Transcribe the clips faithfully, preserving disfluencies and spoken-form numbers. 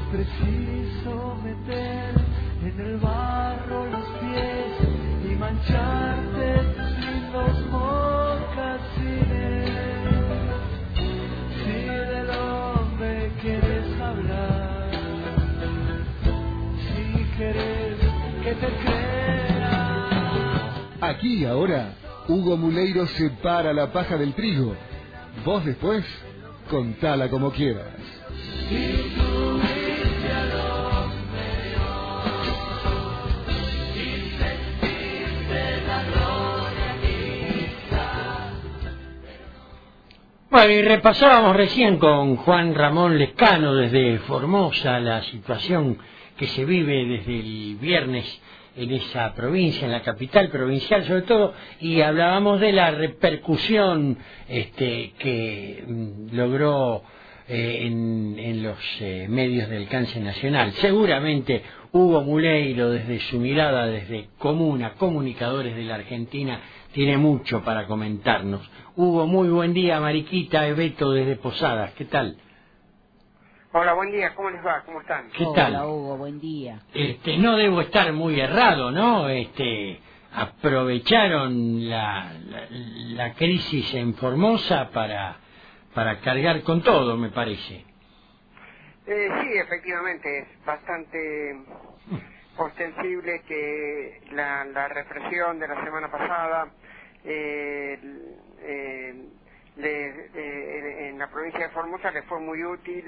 preciso meter en el barro los pies y mancharte tus lindos mocasines. Si del hombre quieres hablar, si quieres que te crea. Aquí y ahora, Hugo Muleiro separa la paja del trigo. Vos después, contala como quieras. Bueno, y repasábamos recién con Juan Ramón Lescano desde Formosa la situación que se vive desde el viernes en esa provincia, en la capital provincial sobre todo, y hablábamos de la repercusión este, que mm, logró eh, en, en los eh, medios de alcance nacional. Seguramente Hugo Muleiro, desde su mirada, desde Comuna, Comunicadores de la Argentina, tiene mucho para comentarnos. Hugo, muy buen día. Mariquita, Beto desde Posadas, ¿qué tal? Hola, buen día, ¿cómo les va? ¿Cómo están? ¿Qué tal? Hola, Hugo, buen día. Este, no debo estar muy errado, ¿no? Este, aprovecharon la, la, la crisis en Formosa para, para cargar con todo, me parece. Eh, sí, efectivamente, es bastante ostensible que la, la represión de la semana pasada eh, eh, le, eh, en la provincia de Formosa le fue muy útil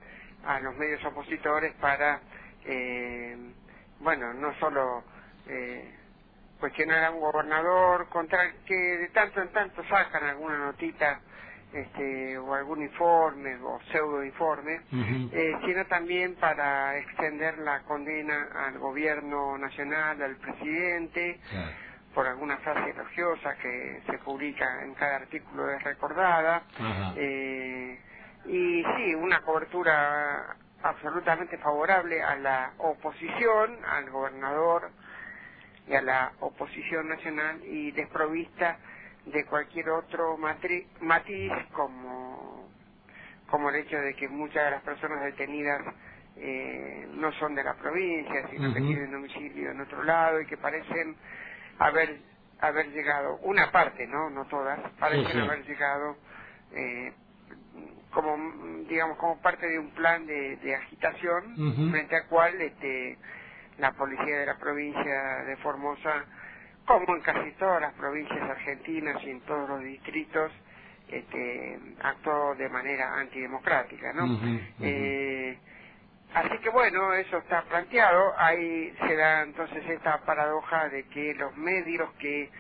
a los medios opositores para, eh, bueno, no solo eh, cuestionar a un gobernador, contra el que de tanto en tanto sacan alguna notita este, o algún informe o pseudo informe, uh-huh. eh, sino también para extender la condena al gobierno nacional, al presidente, yeah. por alguna frase elogiosa que se publica en cada artículo es recordada, uh-huh. eh, y sí, una cobertura absolutamente favorable a la oposición, al gobernador y a la oposición nacional, y desprovista de cualquier otro matri- matiz como como el hecho de que muchas de las personas detenidas eh, no son de la provincia, sino uh-huh. que tienen domicilio en otro lado y que parecen haber haber llegado, una parte, no no todas, parecen sí, sí. haber llegado eh, como digamos como parte de un plan de, de agitación uh-huh. frente al cual este la policía de la provincia de Formosa, como en casi todas las provincias argentinas y en todos los distritos, este, actuó de manera antidemocrática, ¿no? Uh-huh, uh-huh. Eh, así que bueno, eso está planteado. Ahí se da entonces esta paradoja de que los medios que,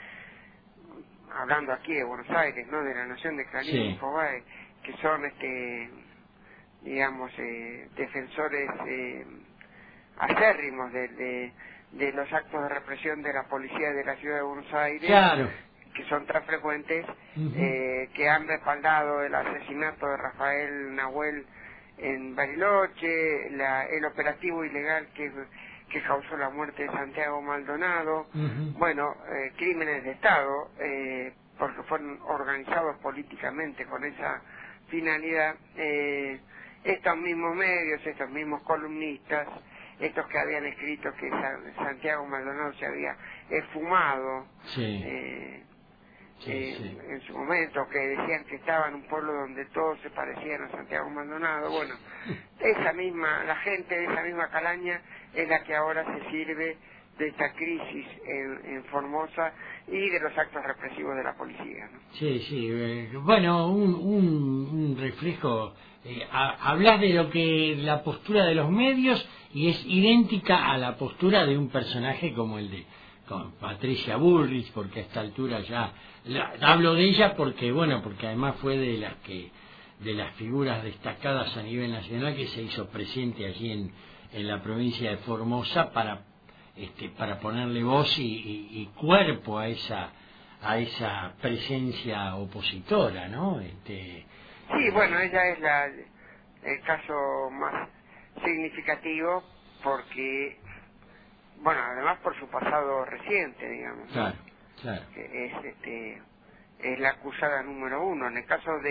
hablando aquí de Buenos Aires, ¿no?, de la Nación de Clarín y Infobae, que son, este, digamos, eh, defensores eh, acérrimos de, de de los actos de represión de la policía de la ciudad de Buenos Aires, claro. que son tan frecuentes, uh-huh. eh, que han respaldado el asesinato de Rafael Nahuel en Bariloche, la, el operativo ilegal que, que causó la muerte de Santiago Maldonado, uh-huh. bueno, eh, crímenes de Estado, eh, porque fueron organizados políticamente con esa finalidad. Eh, estos mismos medios, estos mismos columnistas, estos que habían escrito que Santiago Maldonado se había esfumado sí. Eh, sí, eh, sí. en su momento, que decían que estaba en un pueblo donde todos se parecían a Santiago Maldonado. Bueno, esa misma, la gente de esa misma calaña es la que ahora se sirve de esta crisis en, en Formosa y de los actos represivos de la policía, ¿no? Sí, sí, eh, bueno, un, un, un reflejo, eh, a, hablas de lo que la postura de los medios y es idéntica a la postura de un personaje como el de con Patricia Bullrich, porque a esta altura ya la, hablo de ella porque bueno, porque además fue de las que de las figuras destacadas a nivel nacional que se hizo presente allí en, en la provincia de Formosa para este para ponerle voz y, y, y cuerpo a esa a esa presencia opositora, ¿no? Este, sí, bueno, ella es la el caso más significativo porque, bueno, además por su pasado reciente, digamos, claro, claro. que es este es la acusada número uno. En el caso de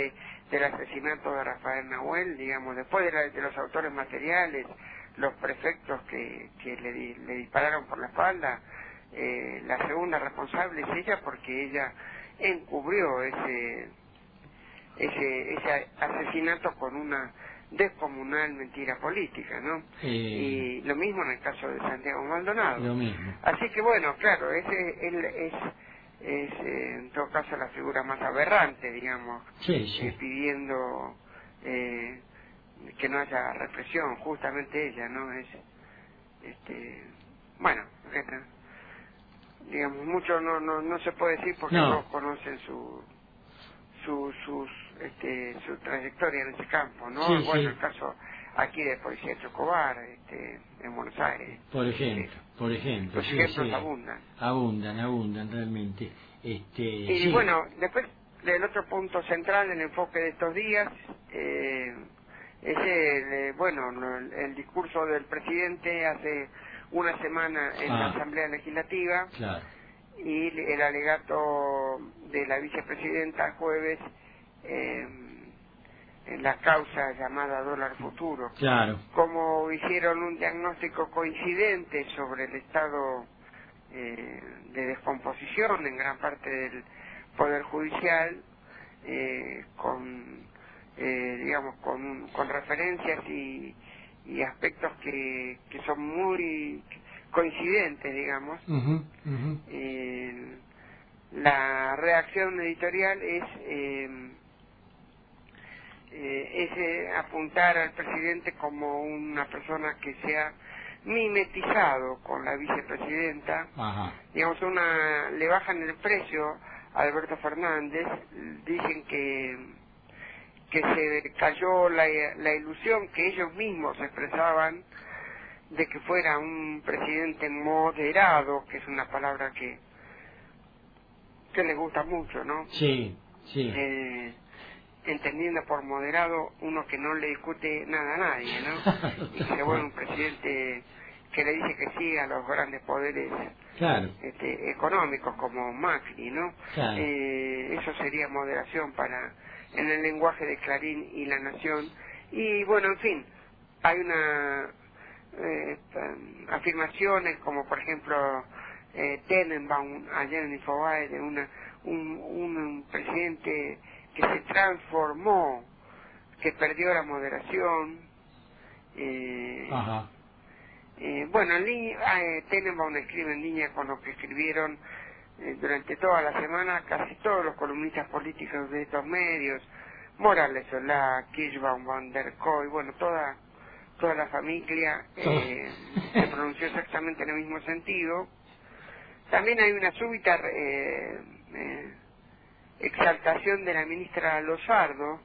del asesinato de Rafael Nahuel, digamos, después de, la, de los autores materiales, los prefectos que, que le, le dispararon por la espalda, eh, la segunda responsable es ella, porque ella encubrió ese, ese, ese asesinato con una descomunal mentira política, ¿no? Eh, y lo mismo en el caso de Santiago Maldonado. Lo mismo. Así que bueno, claro, ese él es, es eh, en todo caso la figura más aberrante, digamos, Sí, sí. eh, pidiendo eh, que no haya represión, justamente ella, ¿no? Es, este, bueno, eh, digamos, mucho no, no, no se puede decir porque No. no conocen su, su, sus, este, su trayectoria en ese campo, ¿no? Sí, bueno, sí. el caso aquí de Policía de Chocobar, este, en Buenos Aires. Por ejemplo, Este, por ejemplo. los sí, ejemplos sí. abundan. Abundan, abundan realmente. Este, Y sí. bueno, después del otro punto central en el enfoque de estos días, eh, es el, eh, bueno, el, el discurso del presidente hace una semana en Ah. la Asamblea Legislativa, Claro. y el alegato de la vicepresidenta jueves eh, en la causa llamada dólar futuro. Claro. Como hicieron un diagnóstico coincidente sobre el estado eh, de descomposición en gran parte del Poder Judicial, eh, con, eh, digamos, con, con referencias y, y aspectos que, que son muy coincidentes, digamos. Ujú, ujú. Eh, la reacción editorial es eh, eh, es eh, apuntar al presidente como una persona que se ha mimetizado con la vicepresidenta. Ajá. Digamos, una le bajan el precio a Alberto Fernández, dicen que que se cayó la, la ilusión que ellos mismos expresaban de que fuera un presidente moderado, que es una palabra que que les gusta mucho, ¿no? Sí, sí. Eh, entendiendo por moderado uno que no le discute nada a nadie, ¿no? Y que se vuelve un presidente que le dice que sí a los grandes poderes Claro. este, económicos como Macri, ¿no? Claro. Eh, eso sería moderación para en el lenguaje de Clarín y La Nación. Y bueno, en fin, hay una eh, afirmaciones como por ejemplo eh, Tenenbaum ayer en Infobae de una un, un presidente que se transformó, que perdió la moderación. eh, Ajá. eh, bueno, en línea, eh, Tenenbaum escribe en línea con lo que escribieron eh, durante toda la semana casi todos los columnistas políticos de estos medios, Morales Solá, Kirchbaum, Van der Koy, bueno, toda toda la familia eh, se pronunció exactamente en el mismo sentido. También hay una súbita eh, eh, exaltación de la ministra Lozardo.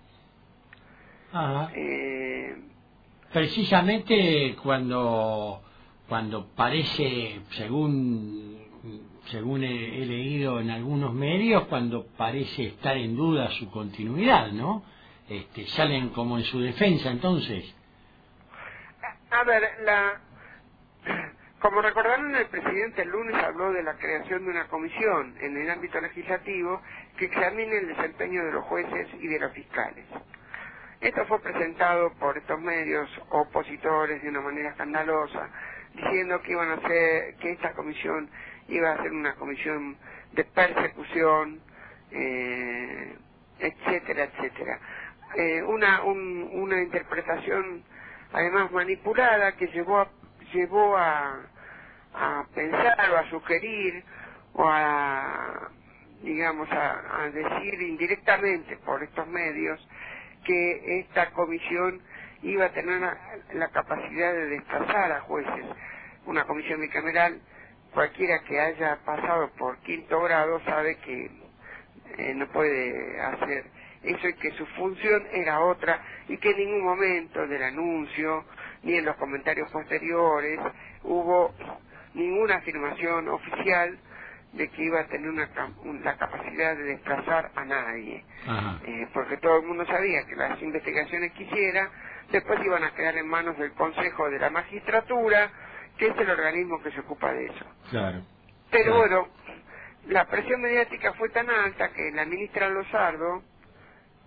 Ajá. Eh, Precisamente cuando cuando parece, según según he, he leído en algunos medios, cuando parece estar en duda su continuidad, ¿no? Este, salen como en su defensa, entonces. a, a ver, la como recordaron, el presidente el lunes habló de la creación de una comisión en el ámbito legislativo que examine el desempeño de los jueces y de los fiscales. Esto fue presentado por estos medios opositores de una manera escandalosa, diciendo que iban a hacer, que esta comisión iba a ser una comisión de persecución, eh, etcétera, etcétera. Eh, una un, una interpretación además manipulada que llevó a, llevó a, a pensar o a sugerir o a, digamos, a, a decir indirectamente por estos medios que esta comisión iba a tener la, la capacidad de desplazar a jueces. Una comisión bicameral, cualquiera que haya pasado por quinto grado sabe que eh, no puede hacer eso y que su función era otra y que en ningún momento del anuncio ni en los comentarios posteriores hubo ninguna afirmación oficial de que iba a tener una, la capacidad de desplazar a nadie, eh, porque todo el mundo sabía que las investigaciones que hiciera después iban a quedar en manos del Consejo de la Magistratura, que es el organismo que se ocupa de eso. Claro. Pero Claro. bueno, la presión mediática fue tan alta que la ministra Lozardo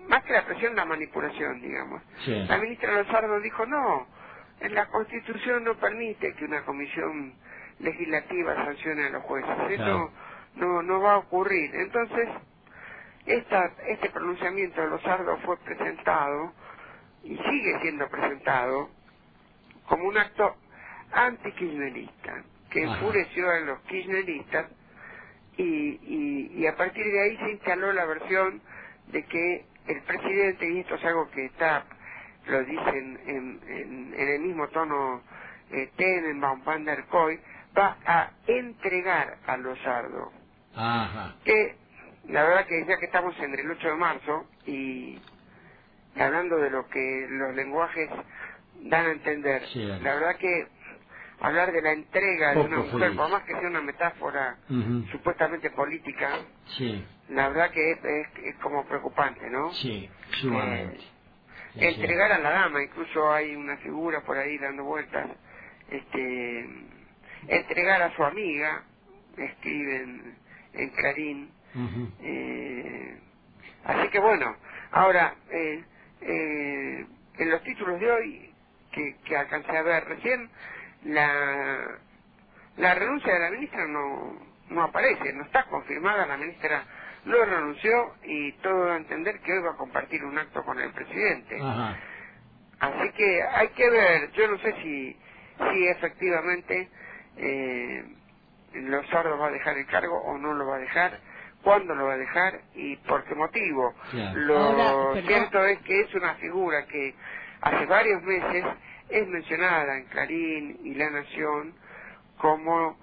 más que la presión, la manipulación, digamos. Sí. La ministra Lozardo dijo, no, en la Constitución no permite que una comisión legislativa sancione a los jueces, eso Claro. no, no va a ocurrir. Entonces, esta, este pronunciamiento de Lozardo fue presentado, y sigue siendo presentado, como un acto anti-kirchnerista, que Ajá. enfureció a los kirchneristas, y, y, y a partir de ahí se instaló la versión de que el presidente, y esto es algo que está, lo dicen en, en, en el mismo tono eh, Tenenbaum, Van der Koy, va a entregar a Lozardo. Ajá. Que la verdad que ya que estamos en el ocho de marzo y hablando de lo que los lenguajes dan a entender, Sí, dale. la verdad que hablar de la entrega de Poco una mujer, feliz. por más que sea una metáfora Ujú. supuestamente política, Sí, la verdad que es, es, es como preocupante, ¿no? sí, sumamente. Eh, Sí, sí. entregar a la dama, incluso hay una figura por ahí dando vueltas, este, entregar a su amiga, escriben en Clarín. Ujú. Eh, así que bueno, ahora, eh, eh, en los títulos de hoy, que, que alcancé a ver recién, la, la renuncia de la ministra no, no aparece, no está confirmada, la ministra no renunció y todo da a entender que hoy va a compartir un acto con el presidente. Ajá. Así que hay que ver, yo no sé si, si efectivamente eh, Lozardo va a dejar el cargo o no lo va a dejar, cuándo lo va a dejar y por qué motivo. Claro. Lo Ahora, perdón. cierto es que es una figura que hace varios meses es mencionada en Clarín y La Nación como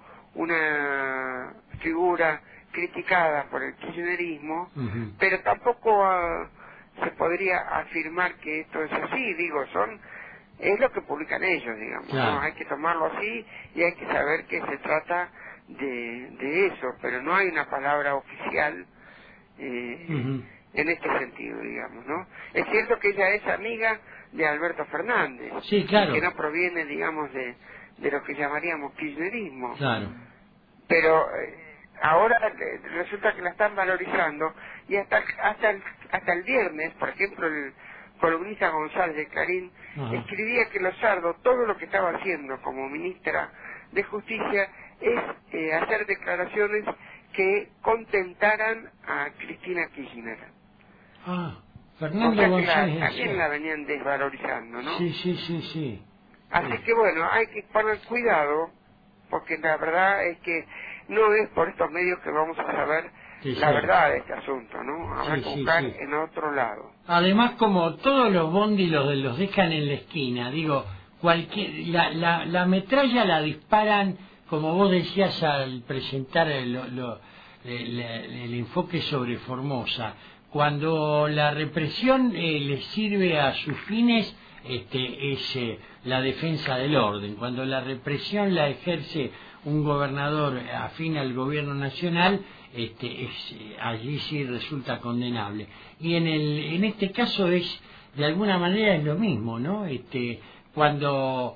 una figura criticada por el kirchnerismo, Ujú. pero tampoco ah, se podría afirmar que esto es así, digo, son es lo que publican ellos, digamos, Claro. ¿no? Hay que tomarlo así y hay que saber que se trata de, de eso, pero no hay una palabra oficial eh, Ujú. en este sentido, digamos, ¿no? Es cierto que ella es amiga de Alberto Fernández, Sí, claro. y que no proviene, digamos, de, de lo que llamaríamos kirchnerismo, Claro. pero eh, ahora eh, resulta que la están valorizando y hasta hasta el, hasta el viernes, por ejemplo, el columnista González de Clarín Ajá. escribía que Lozardo todo lo que estaba haciendo como ministra de Justicia es eh, hacer declaraciones que contentaran a Cristina Kirchner. Ah, O Fernando sea que la, González. también la venían desvalorizando, ¿no? Sí, sí, sí, sí. Así Sí. que bueno, hay que poner cuidado, porque la verdad es que no es por estos medios que vamos a saber Sí, la sí. verdad de este asunto, ¿no? Habrá Sí, que sí, buscar sí. en otro lado. Además, como todos los bondis los, los dejan en la esquina, digo, cualquier la, la, la metralla la disparan, como vos decías al presentar el, lo- lo- el, el enfoque sobre Formosa, cuando la represión eh, les sirve a sus fines, este, es eh, la defensa del orden. Cuando la represión la ejerce un gobernador afín al gobierno nacional, este, es, eh, allí sí resulta condenable. Y en el, en este caso es, de alguna manera es lo mismo, ¿no? Este, cuando,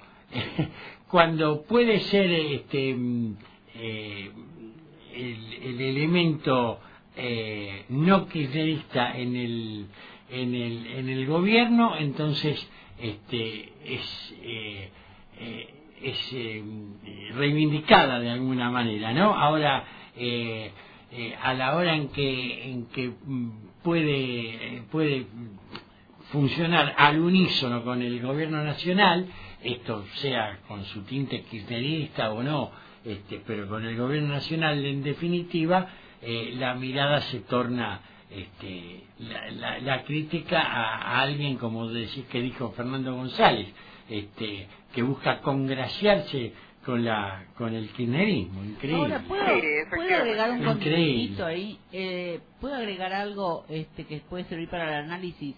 cuando puede ser, este, mm, eh, el, el elemento eh, no kirchnerista en el, en el, en el gobierno, entonces, este, es, eh, eh, es eh, reivindicada de alguna manera, ¿no? Ahora, eh, eh, a la hora en que en que mm, puede puede funcionar al unísono con el gobierno nacional, esto sea con su tinte kirchnerista o no, este, pero con el gobierno nacional en definitiva, eh, la mirada se torna este, la, la, la crítica a, a alguien, como decís que dijo Fernando González, este, que busca congraciarse con la con el kirchnerismo. Increíble. Ahora, ¿puedo, Sí, ¿puedo efectivamente. agregar un Increíble. conceptito ahí? Eh, ¿Puedo agregar algo este, que puede servir para el análisis?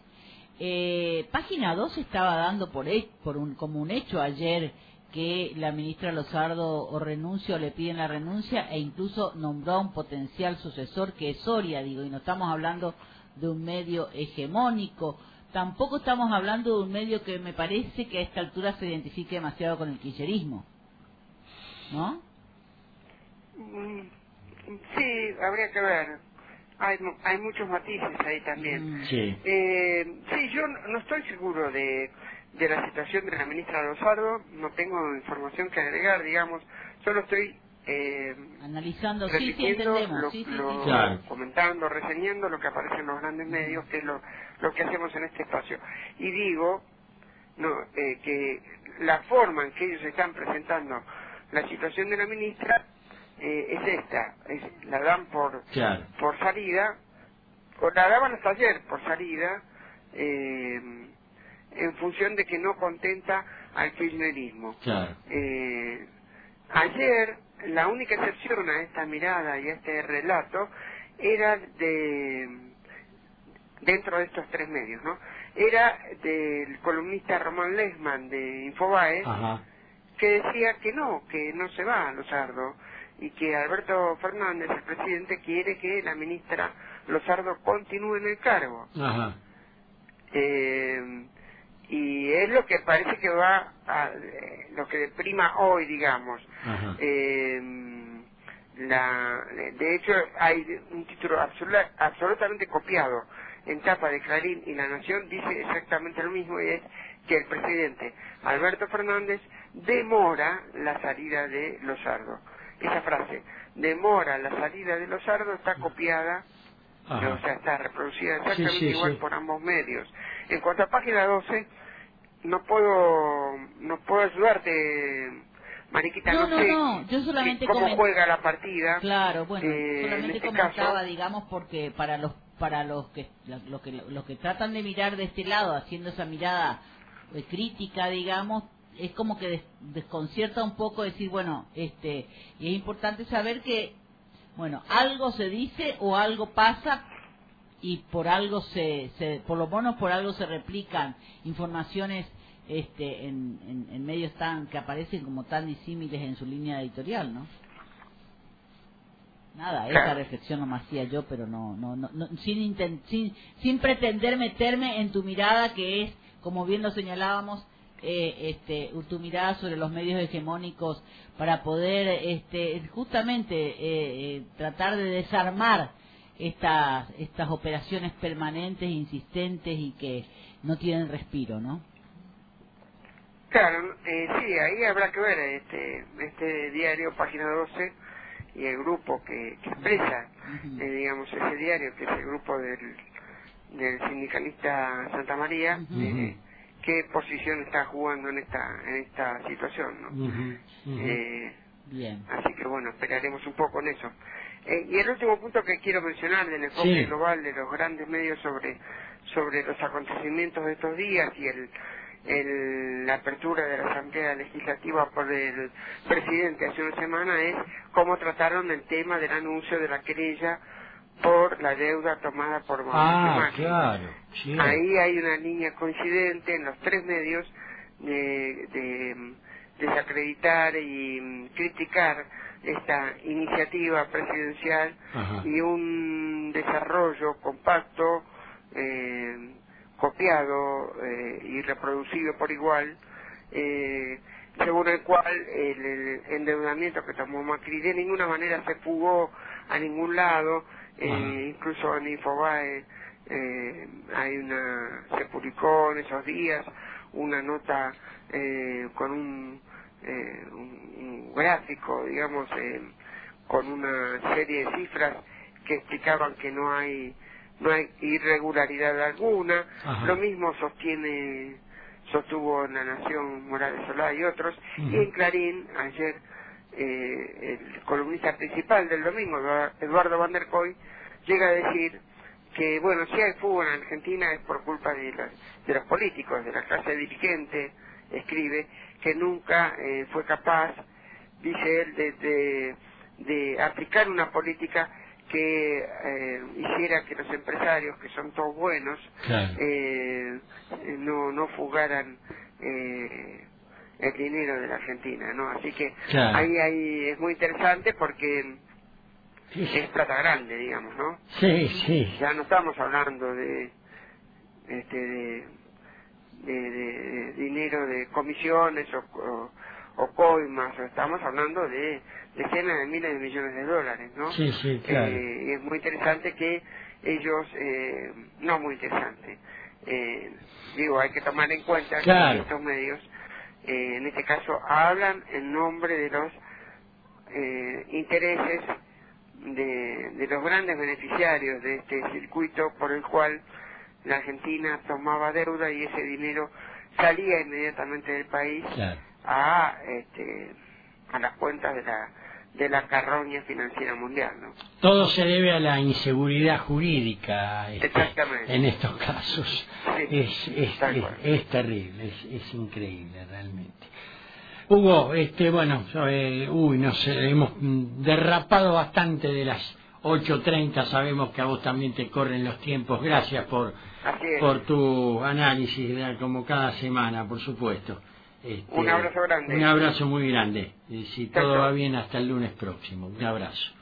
Eh, Página dos estaba dando por, he- por un, como un hecho ayer que la ministra Lozardo o renuncia o le piden la renuncia e incluso nombró a un potencial sucesor que es Soria, digo, y no estamos hablando de un medio hegemónico, tampoco estamos hablando de un medio que me parece que a esta altura se identifique demasiado con el kirchnerismo, ¿no? Mm, Sí, habría que ver. hay, mu- hay muchos matices ahí también. Sí. Eh, sí, yo no no estoy seguro de, de la situación de la ministra Lozardo, no tengo información que agregar, digamos, solo estoy eh, Analizando, sí, sí, repitiendo, entendemos. lo, Sí, sí, lo- sí. Claro. comentando, reseñando lo que aparece en los grandes medios, que es lo, lo que hacemos en este espacio. Y digo no, eh, que la forma en que ellos están presentando la situación de la ministra eh, es esta, es, la dan por, Claro. por salida, o la daban hasta ayer por salida, eh, en función de que no contenta al kirchnerismo. Claro. Eh, ayer la única excepción a esta mirada y a este relato era de dentro de estos tres medios, ¿no? Era del columnista Román Lesman de Infobae, Ajá. que decía que no, que no se va a Lozardo y que Alberto Fernández, el presidente, quiere que la ministra Lozardo continúe en el cargo. Ajá. Eh, y es lo que parece que va a, eh, lo que prima hoy, digamos. Ajá. Eh, la, de hecho, hay un título absoluta, absolutamente copiado en tapa de Clarín y La Nación, dice exactamente lo mismo, y es que el presidente Alberto Fernández demora la salida de Lozardo. Esa frase, demora la salida de Lozardo, está copiada, Ajá. o sea, está reproducida exactamente Sí, sí, igual sí. por ambos medios. En cuanto a página doce, no puedo no puedo ayudarte, Mariquita, No, no, no, sé no, yo solamente qué- cómo comen- juega la partida. Claro, bueno, eh, en solamente este comentaba, caso, digamos, porque para los para los que los que los que tratan de mirar de este lado, haciendo esa mirada eh, crítica, digamos, es como que des- desconcierta un poco decir, bueno, este, y es importante saber que, bueno, algo se dice o algo pasa y por algo se, se por lo menos por algo se replican informaciones este en, en, en medios tan que aparecen como tan disímiles en su línea editorial, ¿no? Nada, esa Claro. reflexión nomás hacía yo, pero no, no, no, no sin, inten- sin sin pretender meterme en tu mirada, que es, como bien lo señalábamos, eh, este, tu mirada sobre los medios hegemónicos para poder, este, justamente eh, eh, tratar de desarmar estas estas operaciones permanentes, insistentes y que no tienen respiro, ¿no? claro, eh, sí, ahí habrá que ver este este diario, página doce, y el grupo que, que expresa, Ujú. eh, digamos, ese diario, que es el grupo del, del sindicalista Santa María, Ujú. eh, qué posición está jugando en esta en esta situación, ¿no? Ujú, ujú. Eh, Bien. Así que bueno, esperaremos un poco en eso. Eh, y el último punto que quiero mencionar del enfoque Sí. global de los grandes medios sobre sobre los acontecimientos de estos días y el, el- la apertura de la Asamblea Legislativa por el presidente hace una semana es cómo trataron el tema del anuncio de la querella por la deuda tomada por Mauricio Ah, Macri. claro. Sí. Ahí hay una línea coincidente en los tres medios de, de mm, desacreditar y mm, criticar esta iniciativa presidencial Ajá. y un desarrollo compacto, eh, copiado eh, y reproducido por igual, eh, según el cual el, el endeudamiento que tomó Macri de ninguna manera se fugó a ningún lado, eh, Ajá. incluso en Infobae eh, hay una, se publicó en esos días una nota eh, con un, eh, un, un gráfico, digamos, eh, con una serie de cifras que explicaban que no hay no hay irregularidad alguna. Ajá. Lo mismo sostiene sostuvo en La Nación Morales Solá y otros, Ujú. y en Clarín ayer eh, el columnista principal del domingo, Eduardo Van der Koy, llega a decir que, bueno, si hay fútbol en Argentina es por culpa de, las, de los políticos, de la clase dirigente, escribe, que nunca eh, fue capaz, dice él, de, de, de aplicar una política que eh, hiciera que los empresarios, que son todos buenos, Claro. eh, no, no fugaran eh, el dinero de la Argentina, ¿no? Así que Claro. ahí, ahí es muy interesante porque Sí, es plata grande, digamos, ¿no? sí, sí. Ya no estamos hablando de este de, de, de- de dinero de comisiones o, o, o coimas, o estamos hablando de decenas de miles de millones de dólares, ¿no? Sí, sí, claro. Eh, y es muy interesante que ellos, eh, no muy interesante, eh, digo, hay que tomar en cuenta claro. que estos medios, eh, en este caso, hablan en nombre de los eh, intereses de, de los grandes beneficiarios de este circuito por el cual la Argentina tomaba deuda y ese dinero salía inmediatamente del país Claro. a este, a las cuentas de la de la carroña financiera mundial, ¿no? Todo se debe a la inseguridad jurídica este, Exactamente. en estos casos. Sí, es, es, tal es, cual. es terrible, es, es increíble realmente. Hugo, este, bueno, eh, uy, no sé, hemos mm, derrapado bastante de las ocho treinta, sabemos que a vos también te corren los tiempos. Gracias por, Así es. por tu análisis, de- como cada semana, por supuesto. Este, Un abrazo grande. Un abrazo muy grande. Y si Chao, todo chao. va bien, hasta el lunes próximo. Un abrazo.